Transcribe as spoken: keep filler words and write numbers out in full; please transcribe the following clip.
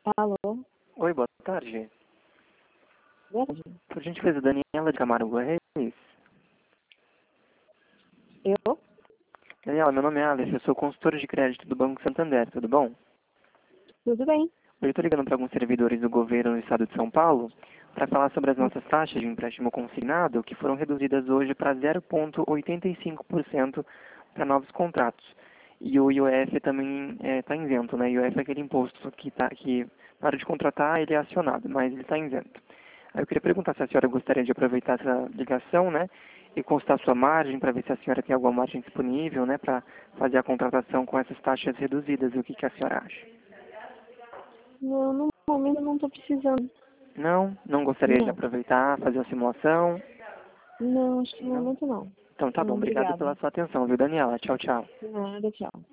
Alô? Oi, boa tarde. Boa tarde. Por gentileza, Daniela de Camargo Reis. Eu? Daniela, meu nome é Alex, eu sou consultor de crédito do Banco Santander, tudo bom? Tudo bem? Eu estou ligando para alguns servidores do governo do estado de São Paulo para falar sobre as nossas taxas de empréstimo consignado, que foram reduzidas hoje para zero vírgula oitenta e cinco por cento para novos contratos. E o I O F também está isento, né? I O F é aquele imposto que, tá, que na hora de contratar ele é acionado, mas ele está isento. Aí eu queria perguntar se a senhora gostaria de aproveitar essa ligação, né? E constar sua margem para ver se a senhora tem alguma margem disponível, né? Para fazer a contratação com essas taxas reduzidas. O que, que a senhora acha? Não, no momento eu não estou precisando. Não? Não gostaria de Não. aproveitar, fazer a simulação? Não, acho que no Não? momento não. Então tá bom. Não, Obrigado obrigada. pela sua atenção, viu, Daniela? Tchau, tchau. Nada, tchau.